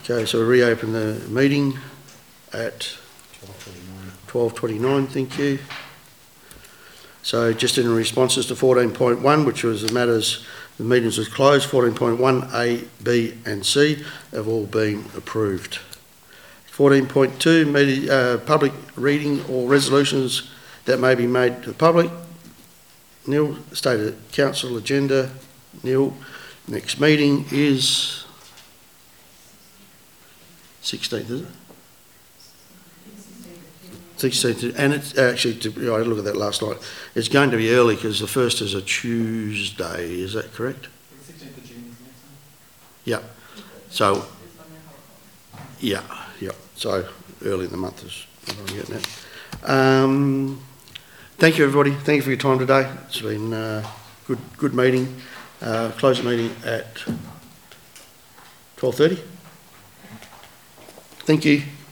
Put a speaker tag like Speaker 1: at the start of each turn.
Speaker 1: Okay, so we reopen the meeting at 12:29, thank you. So just in responses to 14.1, which was the matters, the meetings was closed, 14.1, A, B and C have all been approved. 14.2, public reading or resolutions that may be made to the public. Neil, stated council agenda. Neil, next meeting is 16th, is it? 16th, and it's actually, I looked at that last night, it's going to be early because the first is a Tuesday, is that correct?
Speaker 2: 16th of June is next one.
Speaker 1: Yeah, so, yeah, so early in the month is what I'm getting at. Thank you everybody, thank you for your time today. It's been a good meeting. Close the meeting at 12:30. Thank you.